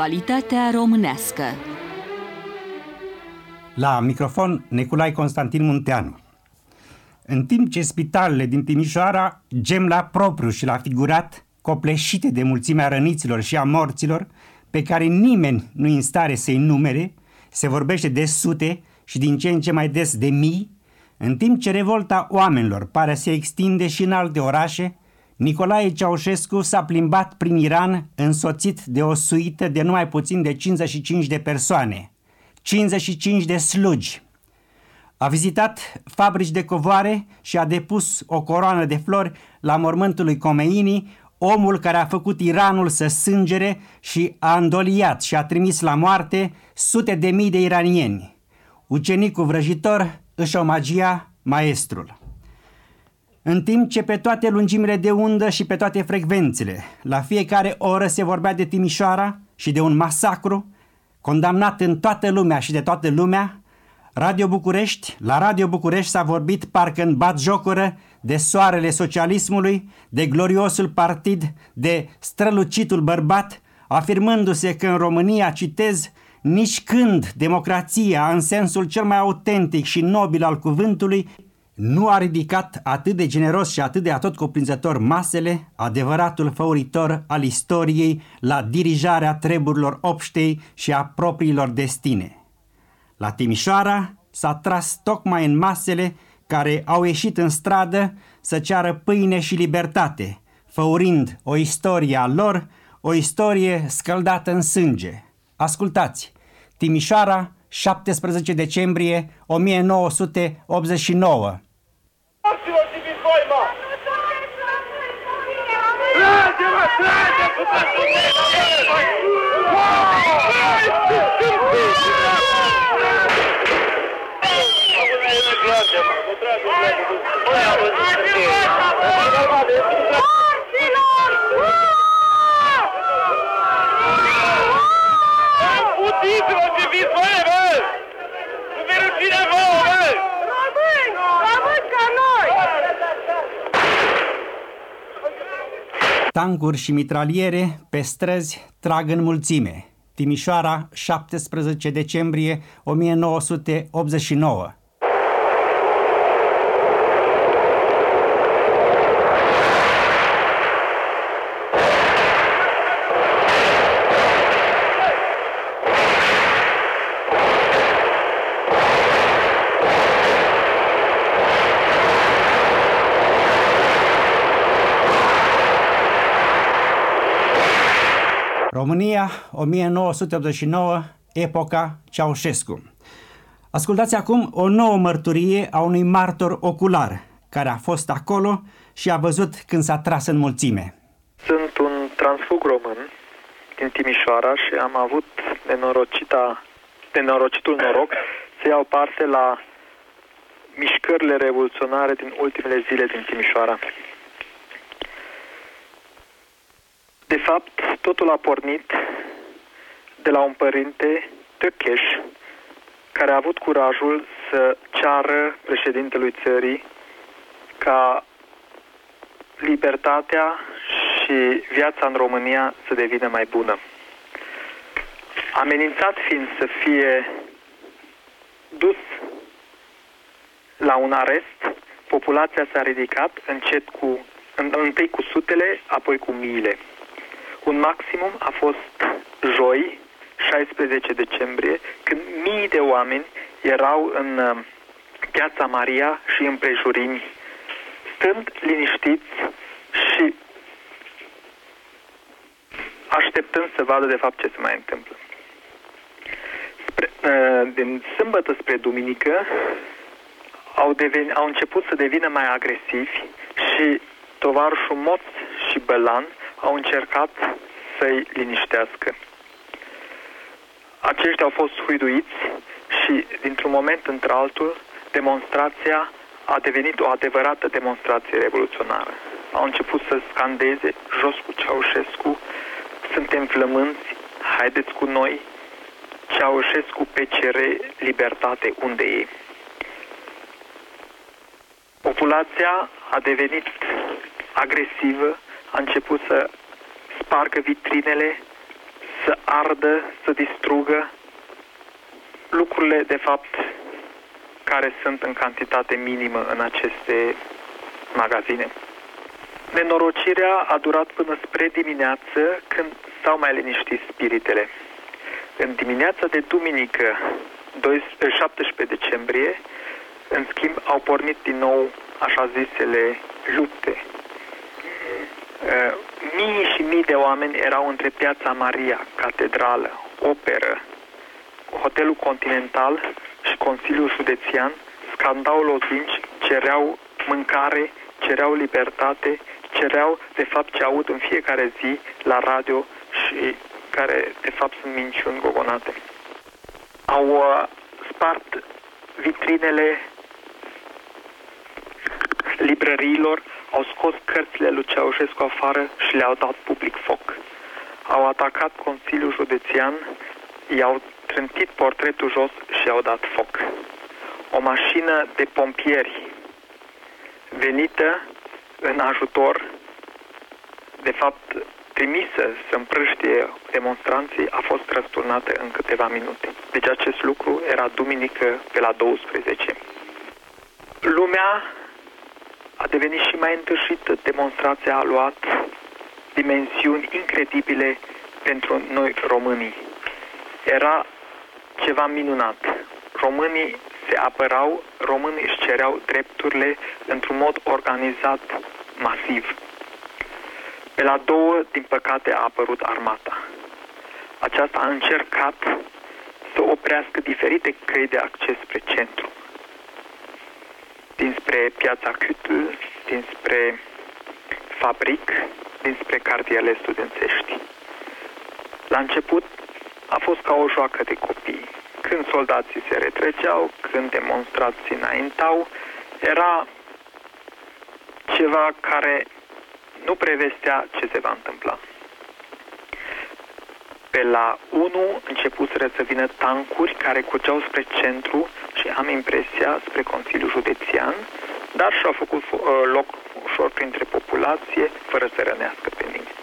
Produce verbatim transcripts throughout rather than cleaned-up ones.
Actualitatea românească. La microfon, Nicolae Constantin Munteanu. În timp ce spitalele din Timișoara gem la propriu și la figurat, copleșite de mulțimea răniților și a morților, pe care nimeni nu e în stare să-i numere, se vorbește de sute și din ce în ce mai des de mii, în timp ce revolta oamenilor pare să se extinde și în alte orașe, Nicolae Ceaușescu s-a plimbat prin Iran însoțit de o suită de numai puțin de cincizeci și cinci de persoane, cincizeci și cinci de slugi. A vizitat fabrici de covoare și a depus o coroană de flori la mormântul lui Khomeini, omul care a făcut Iranul să sângere și a îndoliat și a trimis la moarte sute de mii de iranieni. Ucenicul vrăjitor își omagia maestrul. În timp ce pe toate lungimile de undă și pe toate frecvențele, la fiecare oră se vorbea de Timișoara și de un masacru, condamnat în toată lumea și de toată lumea, Radio București, la Radio București s-a vorbit parcă în batjocură de soarele socialismului, de gloriosul partid, de strălucitul bărbat, afirmându-se că în România, citez, nici când democrația, în sensul cel mai autentic și nobil al cuvântului, nu a ridicat atât de generos și atât de atotcuprinzător masele, adevăratul făuritor al istoriei, la dirijarea treburilor obștei și a propriilor destine. La Timișoara s-a tras tocmai în masele care au ieșit în stradă să ceară pâine și libertate, făurind o istorie a lor, o istorie scăldată în sânge. Ascultați! Timișoara, șaptesprezece decembrie o mie nouă sute optzeci și nouă. Tancuri și mitraliere pe străzi trag în mulțime. Timișoara, șaptesprezece decembrie o mie nouă sute optzeci și nouă. România, o mie nouă sute optzeci și nouă, epoca Ceaușescu. Ascultați acum o nouă mărturie a unui martor ocular, care a fost acolo și a văzut când s-a tras în mulțime. Sunt un transfug român din Timișoara și am avut nenorocita, nenorocitul noroc să iau parte la mișcările revoluționare din ultimele zile din Timișoara. De fapt, totul a pornit de la un părinte, Tăcheș, care a avut curajul să ceară președintelui țării ca libertatea și viața în România să devină mai bună. Amenințat fiind să fie dus la un arest, populația s-a ridicat încet cu, întâi cu sutele, apoi cu miile. Un maximum a fost joi, șaisprezece decembrie, când mii de oameni erau în Piața Maria și împrejurimi, stând liniștiți și așteptând să vadă de fapt ce se mai întâmplă. Spre, din sâmbătă spre duminică au, deveni, au început să devină mai agresivi și tovarășul Moț și Bălan au încercat să-i liniștească. Aceștia au fost huiduiți și, dintr-un moment într-altul, demonstrația a devenit o adevărată demonstrație revoluționară. Au început să scandeze, jos cu Ceaușescu, suntem flămânți, haideți cu noi, Ceaușescu P C R, libertate, unde e? Populația a devenit agresivă, a început să spargă vitrinele, să ardă, să distrugă lucrurile, de fapt, care sunt în cantitate minimă în aceste magazine. Nenorocirea a durat până spre dimineață, când s-au mai liniștit spiritele. În dimineața de duminică, șaptesprezece decembrie, în schimb, au pornit din nou așa zisele lupte. Mii și mii de oameni erau între Piața Maria, Catedrală, Operă, Hotelul Continental și Consiliul Județean, scandau lozinci, cereau mâncare, cereau libertate, cereau, de fapt, ce aud în fiecare zi la radio și care, de fapt, sunt minciuni gogonate. Au uh, spart vitrinele librăriilor, au scos cărțile lui Ceaușescu afară și le-au dat public foc. Au atacat Consiliul Județean, i-au trântit portretul jos și i-au dat foc. O mașină de pompieri venită în ajutor, de fapt trimisă să împrăștie demonstranții, a fost răsturnată în câteva minute. Deci acest lucru era duminică pe la douăsprezece. Lumea a devenit și mai întârzită, demonstrația a luat dimensiuni incredibile pentru noi românii. Era ceva minunat. Românii se apărau, românii își cereau drepturile într-un mod organizat, masiv. Pe la două, din păcate, a apărut armata. Aceasta a încercat să oprească diferite căi de acces spre centru. Dinspre Piața Cutl, dinspre Fabric, dinspre cartierele studențești. La început a fost ca o joacă de copii. Când soldații se retreceau, când demonstrații înaintau, era ceva care nu prevestea ce se va întâmpla. Pe la unu începuseră să vină tancuri care curgeau spre centru și am impresia spre Consiliul Județean, dar și-au făcut uh, loc ușor printre populație, fără să rănească pe nimeni.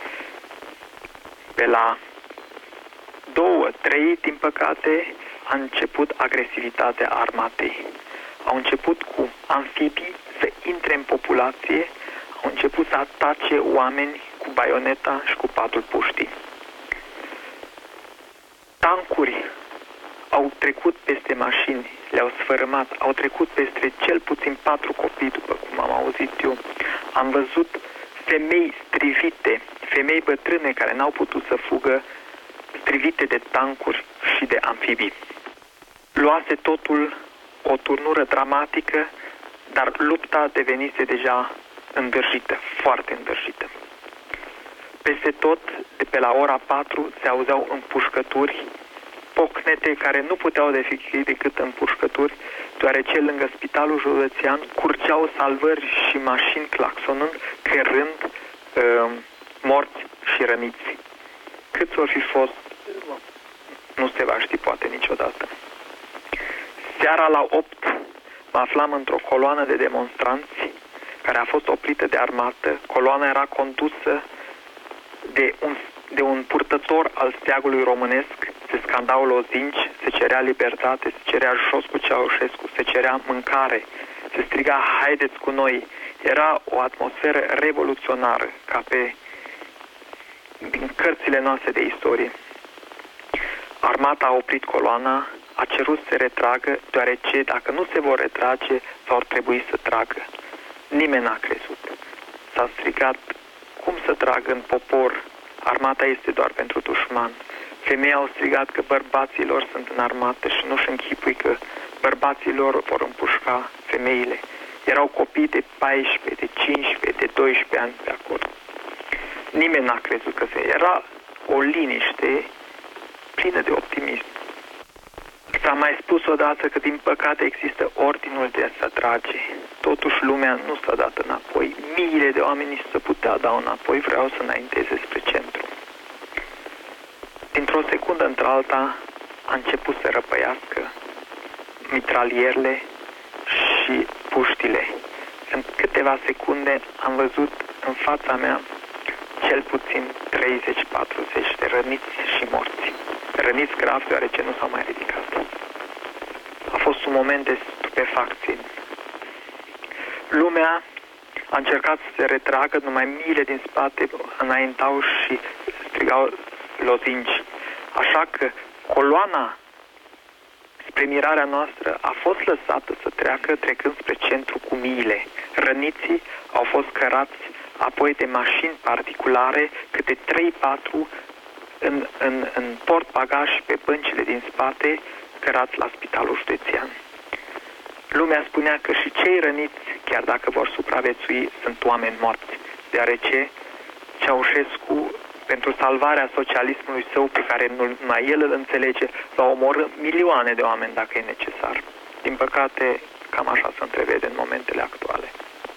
Pe la două, trei, din păcate, a început agresivitatea armatei. Au început cu amfibii să intre în populație, au început să atace oameni cu baioneta și cu patul puștii. Tancuri au trecut peste mașini, le-au sfărâmat, au trecut peste cel puțin patru copii, după cum am auzit eu. Am văzut femei strivite, femei bătrâne care n-au putut să fugă, strivite de tancuri și de amfibii. Luase totul o turnură dramatică, dar lupta devenise deja îndârjită, foarte îndârjită. Peste tot, de pe la ora patru, se auzeau împușcături, pocnete care nu puteau de fi decât împușcături, deoarece lângă spitalul județean curgeau salvări și mașini claxonând, cărând uh, morți și răniți. Câți or fi fost, nu se va ști poate niciodată. Seara la opt mă aflam într-o coloană de demonstranți care a fost oprită de armată. Coloana era condusă de un, de un purtător al steagului românesc. Se scandau lozinci, se cerea libertate, se cerea jos cu Ceaușescu, se cerea mâncare, se striga haideți cu noi. Era o atmosferă revoluționară, ca pe din cărțile noastre de istorie. Armata a oprit coloana, a cerut să se retragă, deoarece dacă nu se vor retrage, vor trebui să tragă. Nimeni n-a crezut. S-a strigat, cum să tragă în popor? Armata este doar pentru dușman. Femeii au strigat că bărbaților sunt în armată și nu-și închipui că bărbaților vor împușca femeile. Erau copii de paisprezece, de cincisprezece, de doisprezece ani pe acolo. Nimeni n-a crezut că se... Era o liniște plină de optimism. S-a mai spus odată că din păcate există ordinul de a se trage. Totuși lumea nu s-a dat înapoi. Miile de oameni se putea da înapoi, vreau să înainteze spre centru. Dintr-o secundă într-alta a început să răpăiască mitralierele și puștile. În câteva secunde am văzut în fața mea cel puțin treizeci patruzeci de răniți și morți. Răniți grav deoarece nu s-au mai ridicat. A fost un moment de stupefacție. Lumea a încercat să se retragă, numai miile din spate înaintau și strigau lozinci. Așa că coloana spre mirarea noastră a fost lăsată să treacă trecând spre centru cu miile. Răniții au fost cărați apoi de mașini particulare, câte trei patru în, în, în port-bagaj și pe băncile din spate, cărați la spitalul județean. Lumea spunea că și cei răniți, chiar dacă vor supraviețui, sunt oameni morți, deoarece Ceaușescu, pentru salvarea socialismului său, pe care numai el îl înțelege, va omorî milioane de oameni dacă e necesar. Din păcate, cam așa se întrevede în momentele actuale.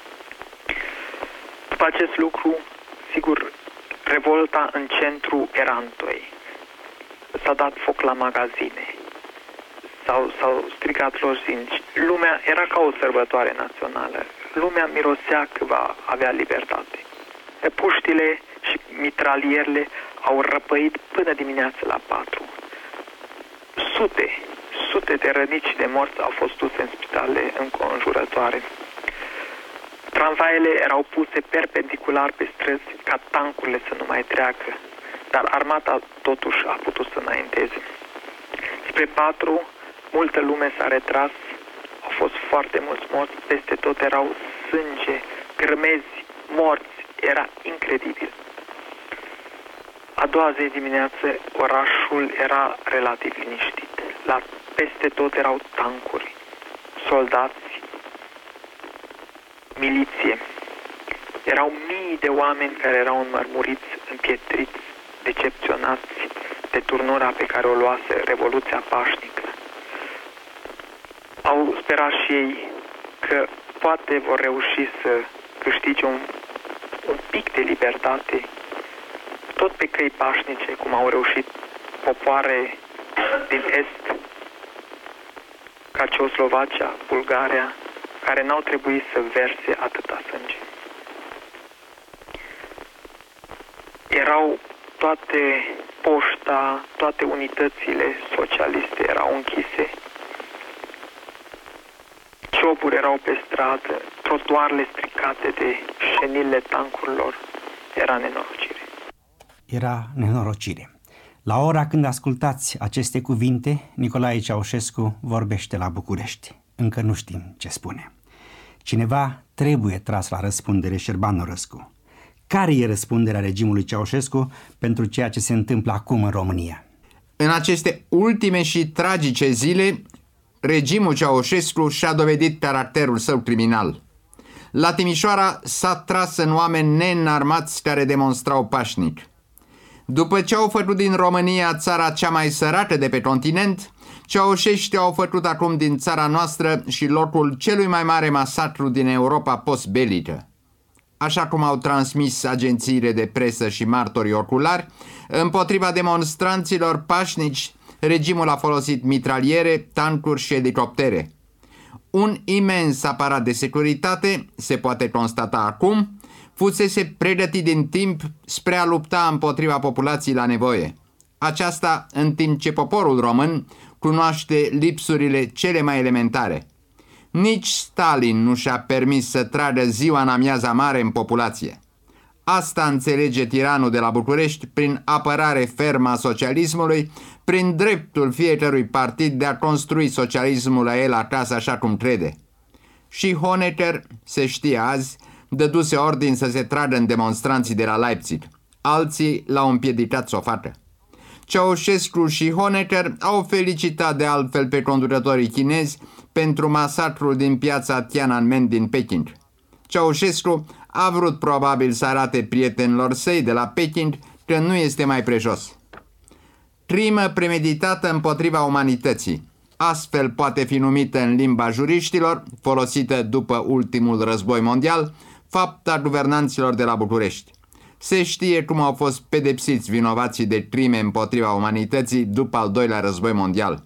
După acest lucru, sigur, revolta în centru era întoi. S-a dat foc la magazine. S-au, s-au strigat lozinci. Lumea era ca o sărbătoare națională. Lumea mirosea că va avea libertate. Puștile și mitralierele au răpăit până dimineața la patru. Sute, sute de răniți și de morți au fost duse în spitale înconjurătoare. Tramvaiele erau puse perpendicular pe străzi ca tancurile să nu mai treacă, dar armata totuși a putut să înainteze. Spre patru, multă lume s-a retras, au fost foarte mulți morți, peste tot erau sânge, grămezi, morți, era incredibil. A doua zi dimineață, orașul era relativ liniștit. La peste tot erau tancuri, soldați, miliție. Erau mii de oameni care erau înmărmuriți, împietriți, decepționați de turnura pe care o luase Revoluția Pașnică. Au sperat și ei că poate vor reuși să câștige un, un pic de libertate, tot pe căi pașnice, cum au reușit popoare din Est, ca Ceoslovacia, Bulgaria, care n-au trebuit să verse atâta sânge. Erau toate poșta, toate unitățile socialiste erau închise, cioburi erau pe stradă, trotuarele stricate de șenile tancurilor. Era nenorocire. Era nenorocire. La ora când ascultați aceste cuvinte, Nicolae Ceaușescu vorbește la București. Încă nu știm ce spune. Cineva trebuie tras la răspundere, Șerban Orăscu. Care e răspunderea regimului Ceaușescu pentru ceea ce se întâmplă acum în România? În aceste ultime și tragice zile, regimul Ceaușescu și-a dovedit caracterul său criminal. La Timișoara s-a tras în oameni neînarmați care demonstrau pașnic. După ce au făcut din România țara cea mai săracă de pe continent, ceaușeștii au făcut acum din țara noastră și locul celui mai mare masacru din Europa post-belică. Așa cum au transmis agențiile de presă și martorii oculari, împotriva demonstranților pașnici, regimul a folosit mitraliere, tancuri și elicoptere. Un imens aparat de securitate, se poate constata acum, fusese pregătit din timp spre a lupta împotriva populației la nevoie. Aceasta în timp ce poporul român cunoaște lipsurile cele mai elementare. Nici Stalin nu și-a permis să tragă ziua în amiaza mare în populație. Asta înțelege tiranul de la București prin apărare fermă a socialismului, prin dreptul fiecărui partid de a construi socialismul la el acasă așa cum crede. Și Honecker, se știe azi, dăduse ordin să se tragă în demonstranții de la Leipzig. Alții l-au împiedicat să o facă. Ceaușescu și Honecker au felicitat de altfel pe conducătorii chinezi pentru masacrul din piața Tiananmen din Peking. Ceaușescu a vrut probabil să arate prietenilor săi de la Peking că nu este mai prejos. Crimă premeditată împotriva umanității. Astfel poate fi numită în limba juriștilor, folosită după ultimul război mondial, fapta guvernanților de la București. Se știe cum au fost pedepsiți vinovații de crime împotriva umanității după al doilea război mondial.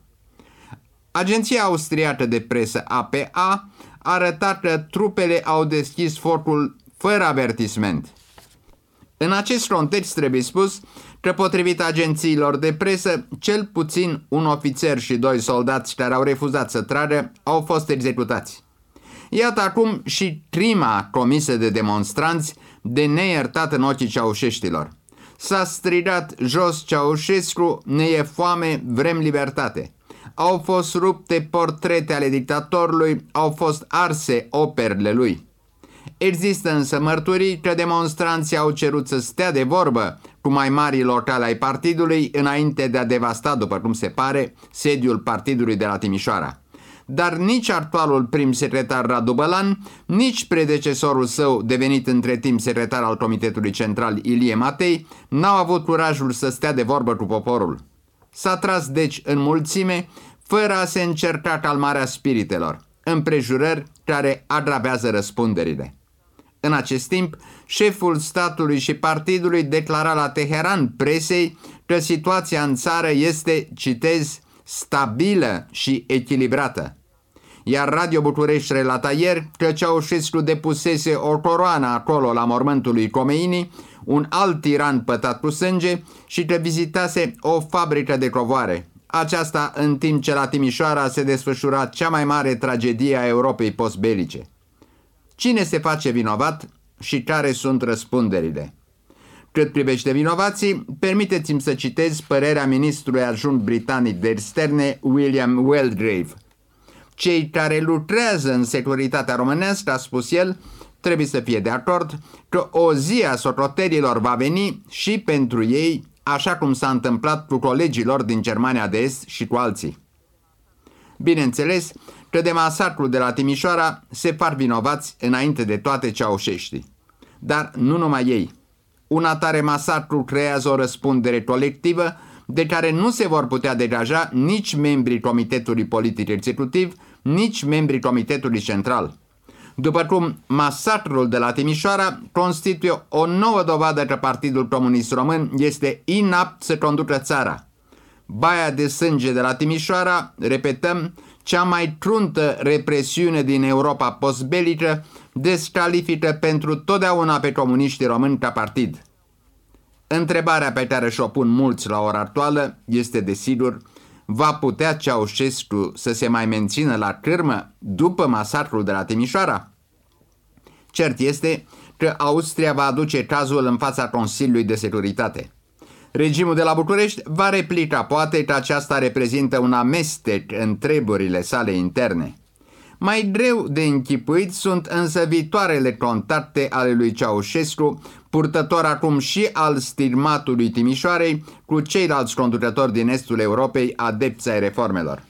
Agenția austriacă de presă A P A a arătat că trupele au deschis focul fără avertisment. În acest context trebuie spus că, potrivit agențiilor de presă, cel puțin un ofițer și doi soldați care au refuzat să tragă au fost executați. Iată acum și crima comisă de demonstranți, de neiertat în ochii ceaușeștilor. S-a strigat jos Ceaușescu, ne e foame, vrem libertate. Au fost rupte portrete ale dictatorului, au fost arse operele lui. Există însă mărturii că demonstranții au cerut să stea de vorbă cu mai mari locali ai partidului înainte de a devasta, după cum se pare, sediul partidului de la Timișoara. Dar nici actualul prim secretar Radu Bălan, nici predecesorul său, devenit între timp secretar al Comitetului Central Ilie Matei, n-au avut curajul să stea de vorbă cu poporul. S-a tras deci în mulțime, fără a se încerca calmarea spiritelor, împrejurări care agravează răspunderile. În acest timp, șeful statului și partidului declara la Teheran presei că situația în țară este, citez, stabilă și echilibrată. Iar Radio București relata ieri că Ceaușescu depusese o coroană acolo la mormântul lui Khomeini, un alt tiran pătat cu sânge, și că vizitase o fabrică de covoare. Aceasta în timp ce la Timișoara se desfășura cea mai mare tragedie a Europei postbelice. Cine se face vinovat și care sunt răspunderile? Cât privește vinovații, permiteți-mi să citez părerea ministrului adjunct britanic de externe William Waldegrave. Cei care lucrează în securitatea românească, a spus el, trebuie să fie de acord că o zi a socotelilor va veni și pentru ei, așa cum s-a întâmplat cu colegilor din Germania de Est și cu alții. Bineînțeles că de masacrul de la Timișoara se fac vinovați înainte de toate ceaușeștii. Dar nu numai ei. Un atare masacru creează o răspundere colectivă de care nu se vor putea degaja nici membrii Comitetului Politic Executiv, nici membrii Comitetului Central. După cum masacrul de la Timișoara constituie o nouă dovadă că Partidul Comunist Român este inapt să conducă țara. Baia de sânge de la Timișoara, repetăm, cea mai cruntă represiune din Europa postbelică, descalifică pentru totdeauna pe comuniștii români ca partid. Întrebarea pe care și-o pun mulți la ora actuală este, desigur, va putea Ceaușescu să se mai mențină la cârmă după masacrul de la Timișoara? Cert este că Austria va aduce cazul în fața Consiliului de Securitate. Regimul de la București va replica poate că aceasta reprezintă un amestec în treburile sale interne. Mai greu de închipuit sunt însă viitoarele contacte ale lui Ceaușescu, purtător acum și al stigmatului Timișoarei, cu ceilalți conducători din estul Europei adepți ai reformelor.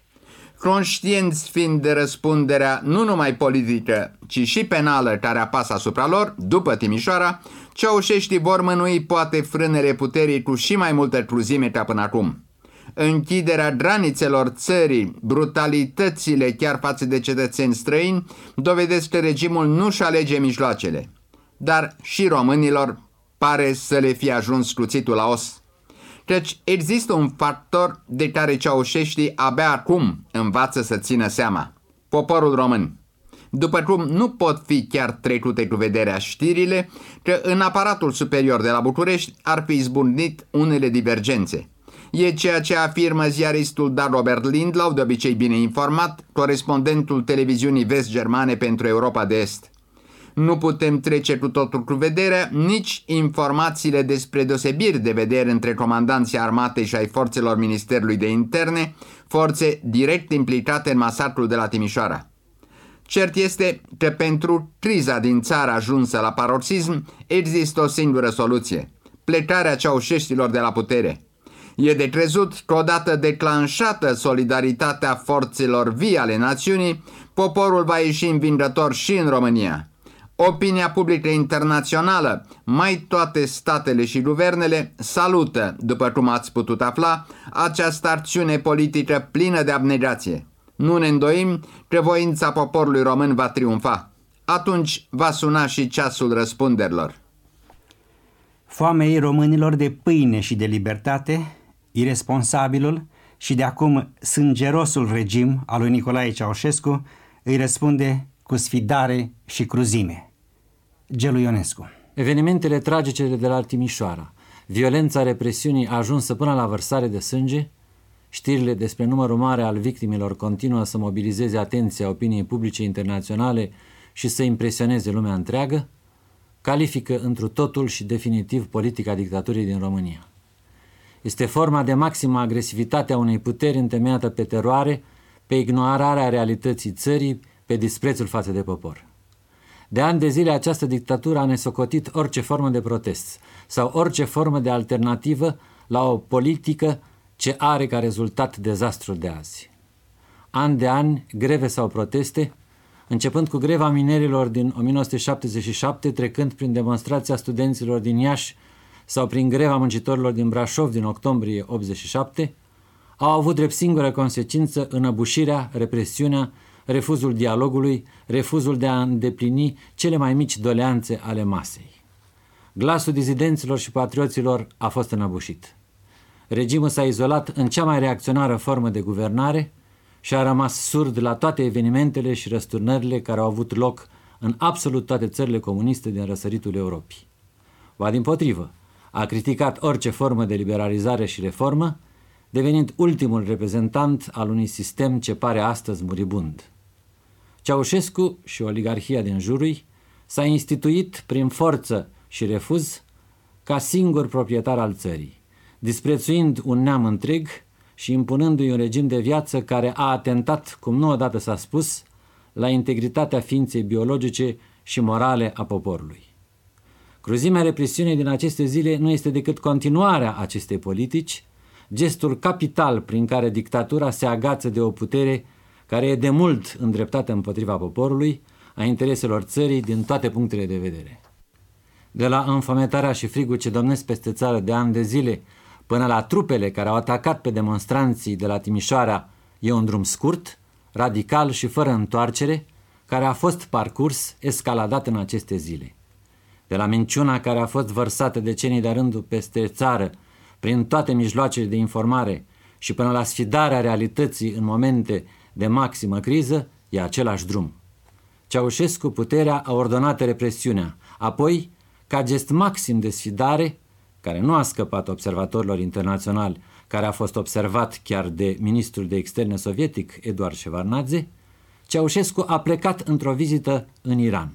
Conștienți fiind de răspunderea nu numai politică, ci și penală care apasă asupra lor, după Timișoara, ceaușeștii vor mânui poate frânele puterii cu și mai multă cruzime ca până acum. Închiderea granițelor țării, brutalitățile chiar față de cetățeni străini, dovedesc că regimul nu-și alege mijloacele. Dar și românilor pare să le fie ajuns cuțitul la os. Căci există un factor de care ceaușeștii abia acum învață să țină seama: poporul român. După cum nu pot fi chiar trecute cu vederea știrile că în aparatul superior de la București ar fi izbucnit unele divergențe. E ceea ce afirmă ziaristul Dagobert Lindlau, de obicei bine informat, corespondentul televiziunii vest-germane pentru Europa de Est. Nu putem trece cu totul cu vederea nici informațiile despre deosebiri de vedere între comandanții armatei și ai forțelor Ministerului de Interne, forțe direct implicate în masacrul de la Timișoara. Cert este că pentru criza din țară ajunsă la paroxism există o singură soluție: plecarea ceaușeștilor de la putere. E de crezut că odată declanșată solidaritatea forțelor vii ale națiunii, poporul va ieși învingător și în România. Opinia publică internațională, mai toate statele și guvernele, salută, după cum ați putut afla, această acțiune politică plină de abnegație. Nu ne îndoim că voința poporului român va triumfa. Atunci va suna și ceasul răspunderilor. Foamei românilor de pâine și de libertate, iresponsabilul și de acum sângerosul regim al lui Nicolae Ceaușescu îi răspunde cu sfidare și cruzime. Gelu Ionescu. Evenimentele tragice de la Timișoara, violența represiunii ajunsă până la vărsare de sânge, știrile despre numărul mare al victimilor continuă să mobilizeze atenția opiniei publice internaționale și să impresioneze lumea întreagă, califică întru totul și definitiv politica dictaturii din România. Este forma de maximă agresivitate a unei puteri întemeiată pe teroare, pe ignorarea realității țării, pe disprețul față de popor. De ani de zile această dictatură a nesocotit orice formă de protest sau orice formă de alternativă la o politică ce are ca rezultat dezastrul de azi. An de ani, greve sau proteste, începând cu greva minerilor din o mie nouă sute șaptezeci și șapte, trecând prin demonstrația studenților din Iași sau prin greva muncitorilor din Brașov din octombrie optzeci și șapte, au avut drept singură consecință înăbușirea, represiunea, refuzul dialogului, refuzul de a îndeplini cele mai mici doleanțe ale masei. Glasul dizidenților și patrioților a fost înăbușit. Regimul s-a izolat în cea mai reacționară formă de guvernare și a rămas surd la toate evenimentele și răsturnările care au avut loc în absolut toate țările comuniste din răsăritul Europei. Ba dimpotrivă, a criticat orice formă de liberalizare și reformă, devenind ultimul reprezentant al unui sistem ce pare astăzi muribund. Ceaușescu și oligarhia din jurul s-a instituit prin forță și refuz ca singur proprietar al țării, disprețuind un neam întreg și impunându-i un regim de viață care a atentat, cum nu odată s-a spus, la integritatea ființei biologice și morale a poporului. Cruzimea represiunii din aceste zile nu este decât continuarea acestei politici, gestul capital prin care dictatura se agață de o putere care e de mult îndreptată împotriva poporului, a intereselor țării din toate punctele de vedere. De la înfometarea și frigul ce domnesc peste țară de ani de zile, până la trupele care au atacat pe demonstranții de la Timișoara, e un drum scurt, radical și fără întoarcere, care a fost parcurs, escaladat în aceste zile. De la minciuna care a fost vărsată decenii de rândul peste țară, prin toate mijloacele de informare și până la sfidarea realității în momente de maximă criză, e același drum. Ceaușescu, puterea, a ordonat represiunea, apoi, ca gest maxim de sfidare, care nu a scăpat observatorilor internaționali, care a fost observat chiar de ministrul de externe sovietic, Eduard Shevardnadze, Ceaușescu a plecat într-o vizită în Iran.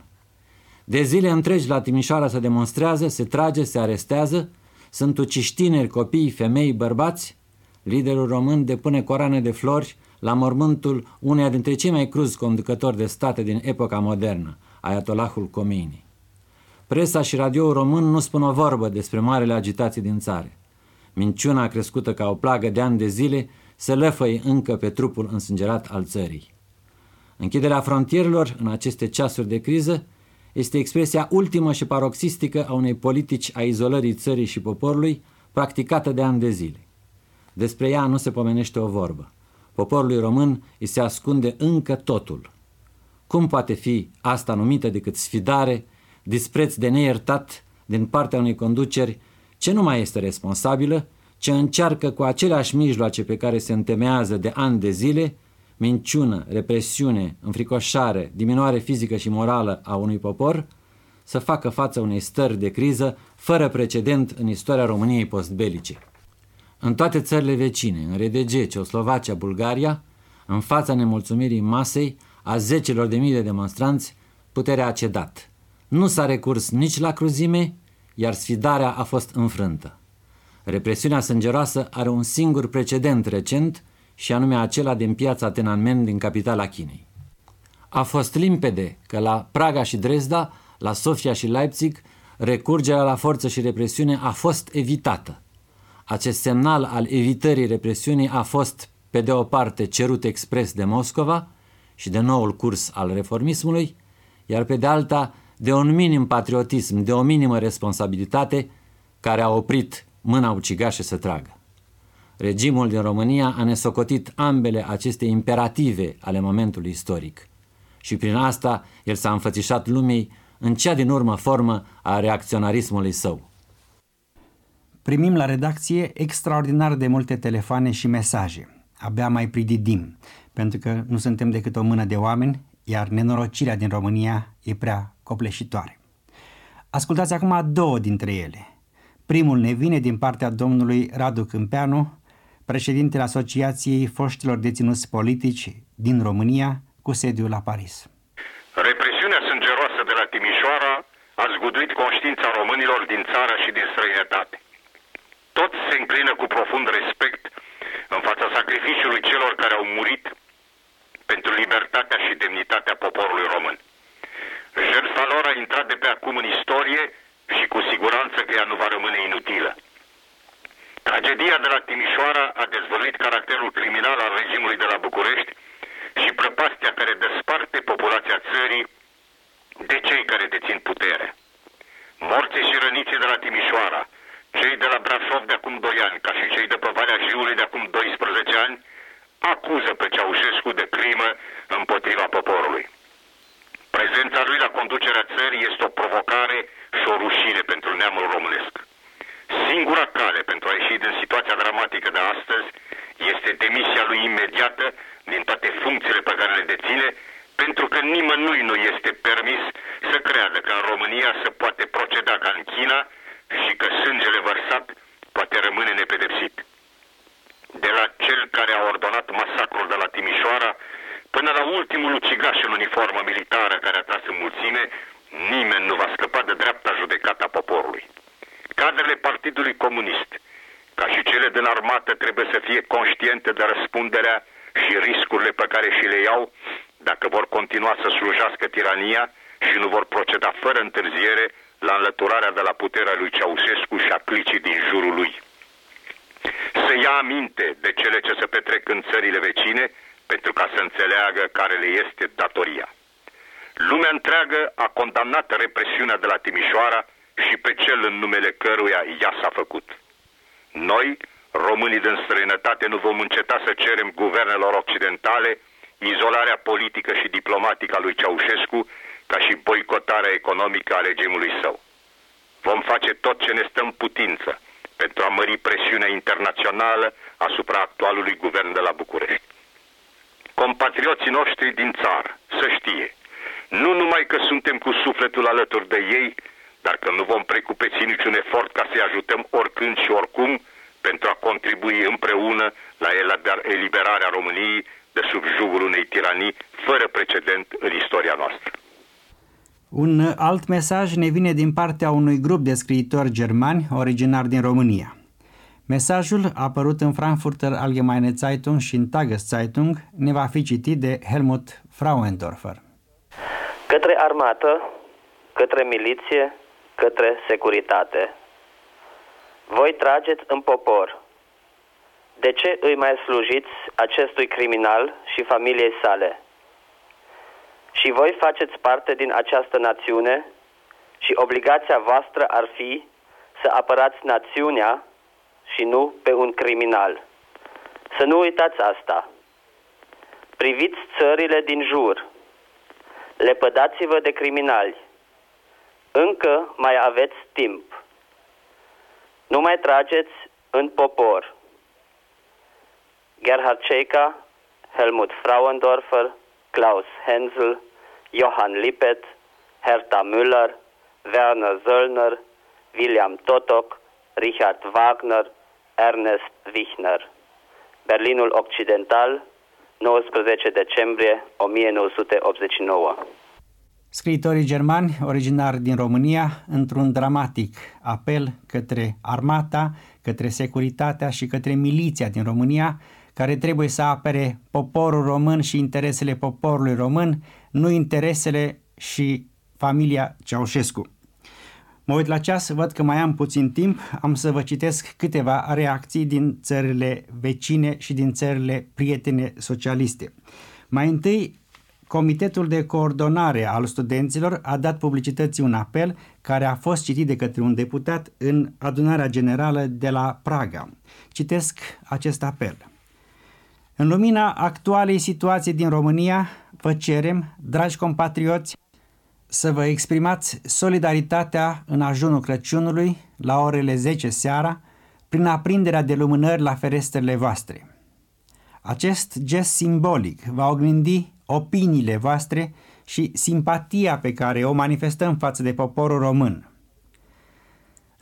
De zile întregi la Timișoara se demonstrează, se trage, se arestează, sunt uciși tineri, copii, femei, bărbați. Liderul român depune coroane de flori la mormântul uneia dintre cei mai cruzi conducători de state din epoca modernă, Ayatollahul Khomeini. Presa și radioul român nu spun o vorbă despre marele agitații din țară. Minciuna crescută ca o plagă de ani de zile se lăfăie încă pe trupul însângerat al țării. Închiderea frontierelor în aceste ceasuri de criză este expresia ultimă și paroxistică a unei politici a izolării țării și poporului practicată de ani de zile. Despre ea nu se pomenește o vorbă. Poporului român îi se ascunde încă totul. Cum poate fi asta numită decât sfidare, dispreț de neiertat din partea unei conduceri ce nu mai este responsabilă, ce încearcă cu aceleași mijloace pe care se întemeiază de ani de zile, minciună, represiune, înfricoșare, diminuare fizică și morală a unui popor, să facă față unei stări de criză fără precedent în istoria României postbelice. În toate țările vecine, în R D G, Ceoslovacia, Bulgaria, în fața nemulțumirii masei, a zecelor de mii de demonstranți, puterea a cedat. Nu s-a recurs nici la cruzime, iar sfidarea a fost înfrântă. Represiunea sângeroasă are un singur precedent recent, și anume acela din piața Tiananmen din capitala Chinei. A fost limpede că la Praga și Dresda, la Sofia și Leipzig, recurgerea la forță și represiune a fost evitată. Acest semnal al evitării represiunii a fost, pe de o parte, cerut expres de Moscova și de noul curs al reformismului, iar pe de alta, de un minim patriotism, de o minimă responsabilitate care a oprit mâna ucigașă să tragă. Regimul din România a nesocotit ambele aceste imperative ale momentului istoric și prin asta el s-a înfățișat lumii în cea din urmă formă a reacționarismului său. Primim la redacție extraordinar de multe telefoane și mesaje. Abia mai prididim, pentru că nu suntem decât o mână de oameni, iar nenorocirea din România e prea copleșitoare. Ascultați acum două dintre ele. Primul ne vine din partea domnului Radu Câmpeanu, președintele Asociației Foștilor Deținuți Politici din România, cu sediul la Paris. Represiunea sângeroasă de la Timișoara a zguduit conștiința românilor din țară și din străinătate. Toți se înclină cu profund respect în fața sacrificiului celor care au murit pentru libertatea și demnitatea poporului român. Jertfa lor a intrat de pe acum în istorie și cu siguranță că ea nu va rămâne inutilă. Tragedia de la Timișoara a dezvăluit caracterul criminal al regimului de la București și prăpastia care desparte populația țării de cei care dețin putere. Morții și răniții de la Timișoara, cei de la Brașov de acum doi ani, ca și cei de pe Valea Jiului de acum doisprezece ani, acuză pe Ceaușescu de crimă împotriva poporului. Prezența lui la conducerea țării este o provocare și o rușine pentru neamul românesc. Singura cale pentru a ieși din situația dramatică de astăzi este demisia lui imediată din toate funcțiile pe care le deține, pentru că nimănui nu este permis să creadă că în România se poate proceda ca în China și că sângele vărsat poate rămâne nepedepsit. De la cel care a ordonat masacrul de la Timișoara până la ultimul ucigaș în uniformă militară care a tras în mulțime, nimeni nu va scăpa de dreapta judecată a poporului. Cadrele Partidului Comunist, ca și cele din armată, trebuie să fie conștiente de răspunderea și riscurile pe care și le iau dacă vor continua să slujească tirania și nu vor proceda fără întârziere la înlăturarea de la puterea lui Ceaușescu și a clicii din jurul lui. Să ia aminte de cele ce se petrec în țările vecine pentru ca să înțeleagă care le este datoria. Lumea întreagă a condamnat represiunea de la Timișoara și pe cel în numele căruia ea s-a făcut. Noi, românii din străinătate, nu vom înceta să cerem guvernelor occidentale izolarea politică și diplomatică a lui Ceaușescu, ca și boicotarea economică a regimului său. Vom face tot ce ne stă în putință pentru a mări presiunea internațională asupra actualului guvern de la București. Compatrioții noștri din țară să știe, nu numai că suntem cu sufletul alături de ei, dar că nu vom precupeți niciun efort ca să-i ajutăm oricând și oricum pentru a contribui împreună la eliberarea României de sub jugul unei tiranii fără precedent în istoria noastră. Un alt mesaj ne vine din partea unui grup de scriitori germani originari din România. Mesajul, apărut în Frankfurter Allgemeine Zeitung și în Tageszeitung, ne va fi citit de Helmut Frauendorfer. Către armată, către miliție, către securitate. Voi trageți în popor. De ce îi mai slujiți acestui criminal și familiei sale? Și voi faceți parte din această națiune și obligația voastră ar fi să apărați națiunea și nu pe un criminal. Să nu uitați asta. Priviți țările din jur. Lepădați-vă de criminali. Încă mai aveți timp. Nu mai trageți în popor. Gerhard Ceika, Helmut Frauendorfer, Klaus Hensel, Johann Lippet, Herta Müller, Werner Söllner, William Totok, Richard Wagner, Ernest Wichner. Berlinul Occidental, nouăsprezece decembrie o mie nouă sute optzeci și nouă. Scriitorii germani, originari din România, într-un dramatic apel către armata, către securitatea și către miliția din România, care trebuie să apere poporul român și interesele poporului român, nu interesele și familia Ceaușescu. Mă uit la ceas, văd că mai am puțin timp, am să vă citesc câteva reacții din țările vecine și din țările prietene socialiste. Mai întâi, Comitetul de Coordonare al Studenților a dat publicității un apel care a fost citit de către un deputat în Adunarea Generală de la Praga. Citesc acest apel. În lumina actualei situații din România, vă cerem, dragi compatrioți, să vă exprimați solidaritatea în ajunul Crăciunului la orele zece seara prin aprinderea de lumânări la ferestrele voastre. Acest gest simbolic va oglindi opiniile voastre și simpatia pe care o manifestăm față de poporul român.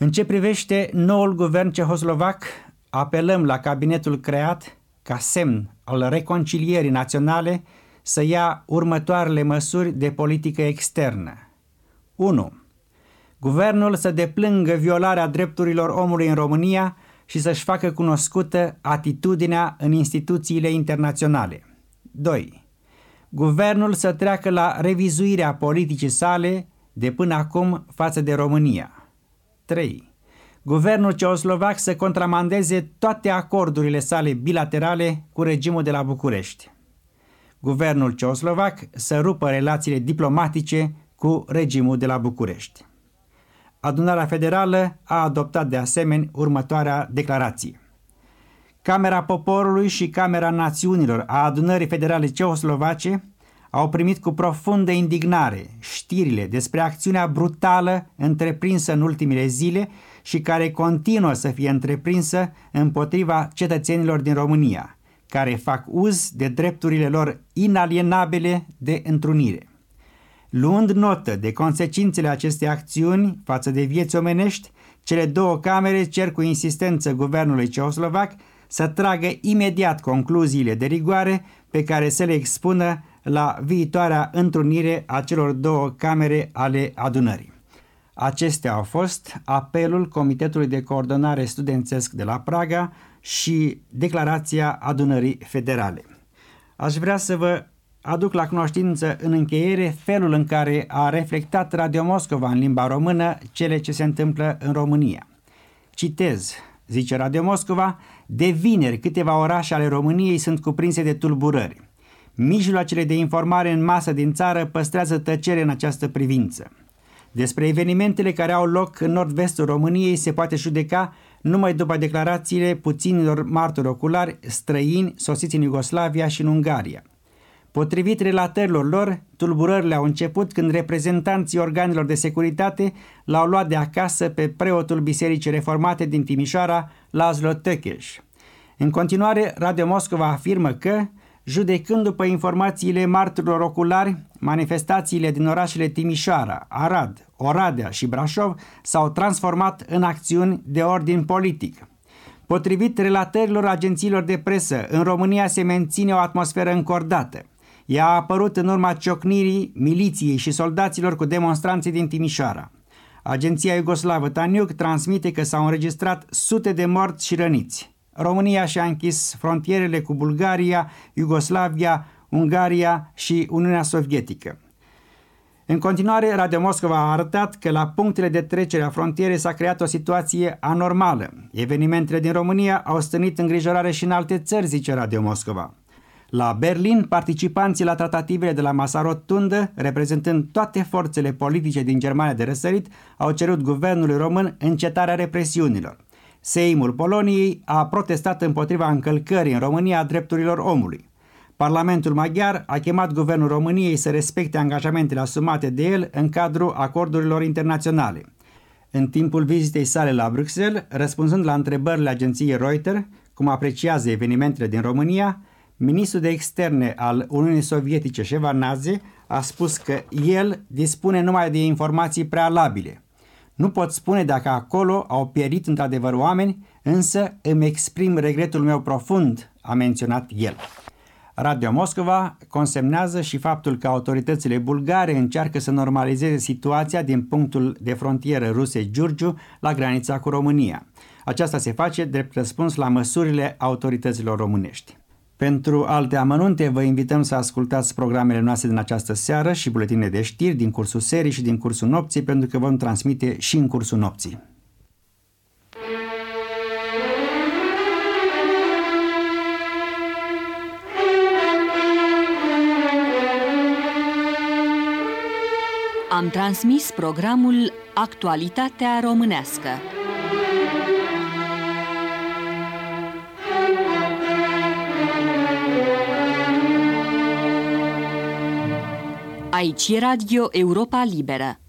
În ce privește noul guvern cehoslovac, apelăm la cabinetul creat ca semn al reconcilierii naționale să ia următoarele măsuri de politică externă. unu. Guvernul să deplângă violarea drepturilor omului în România și să-și facă cunoscută atitudinea în instituțiile internaționale. doi. Guvernul să treacă la revizuirea politicii sale de până acum față de România. trei. Guvernul cehoslovac să contramandeze toate acordurile sale bilaterale cu regimul de la București. Guvernul cehoslovac să rupă relațiile diplomatice cu regimul de la București. Adunarea Federală a adoptat de asemenea următoarea declarație. Camera Poporului și Camera Națiunilor a Adunării Federale Cehoslovace au primit cu profundă indignare știrile despre acțiunea brutală întreprinsă în ultimele zile și care continuă să fie întreprinsă împotriva cetățenilor din România, care fac uz de drepturile lor inalienabile de întrunire. Luând notă de consecințele acestei acțiuni față de vieți omenești, cele două camere cer cu insistență guvernului cehoslovac să tragă imediat concluziile de rigoare pe care să le expună la viitoarea întrunire a celor două camere ale adunării. Acestea au fost apelul Comitetului de Coordonare Studențesc de la Praga și declarația Adunării Federale. Aș vrea să vă aduc la cunoștință în încheiere felul în care a reflectat Radio Moscova în limba română cele ce se întâmplă în România. Citez, zice Radio Moscova, de vineri câteva orașe ale României sunt cuprinse de tulburări. Mijloacele de informare în masă din țară păstrează tăcere în această privință. Despre evenimentele care au loc în nord-vestul României se poate judeca numai după declarațiile puținilor martori oculari străini sosiți în Iugoslavia și în Ungaria. Potrivit relatărilor lor, tulburările au început când reprezentanții organelor de securitate l-au luat de acasă pe preotul Bisericii Reformate din Timișoara, Laszlo Tökes. În continuare, Radio Moscova afirmă că, judecând după informațiile martorilor oculari, manifestațiile din orașele Timișoara, Arad, Oradea și Brașov s-au transformat în acțiuni de ordin politic. Potrivit relatărilor agențiilor de presă, în România se menține o atmosferă încordată. Ea a apărut în urma ciocnirii miliției și soldaților cu demonstranții din Timișoara. Agenția iugoslavă Tanjug transmite că s-au înregistrat sute de morți și răniți. România și-a închis frontierele cu Bulgaria, Iugoslavia, Ungaria și Uniunea Sovietică. În continuare, Radio Moscova a arătat că la punctele de trecere a frontierei s-a creat o situație anormală. Evenimentele din România au stârnit îngrijorare și în alte țări, zice Radio Moscova. La Berlin, participanții la tratativele de la masa rotundă, reprezentând toate forțele politice din Germania de răsărit, au cerut guvernului român încetarea represiunilor. Seimul Poloniei a protestat împotriva încălcării în România a drepturilor omului. Parlamentul maghiar a chemat guvernul României să respecte angajamentele asumate de el în cadrul acordurilor internaționale. În timpul vizitei sale la Bruxelles, răspunzând la întrebările agenției Reuters, cum apreciază evenimentele din România, ministrul de externe al Uniunii Sovietice, Shevardnadze, a spus că el dispune numai de informații prealabile. Nu pot spune dacă acolo au pierit într-adevăr oameni, însă îmi exprim regretul meu profund, a menționat el. Radio Moscova consemnează și faptul că autoritățile bulgare încearcă să normalizeze situația din punctul de frontieră Ruse-Giurgiu la granița cu România. Aceasta se face drept răspuns la măsurile autorităților românești. Pentru alte amănunte, vă invităm să ascultați programele noastre din această seară și buletinele de știri din cursul serii și din cursul nopții, pentru că vom transmite și în cursul nopții. Am transmis programul Actualitatea Românească. Aici e Radio Europa Liberă.